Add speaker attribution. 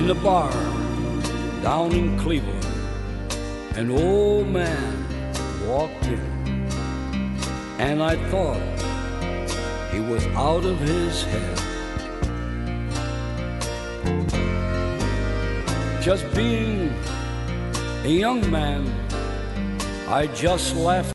Speaker 1: in a bar down in Cleveland. An old man walked in, and I thought he was out of his head. Just being a young man, I just laughed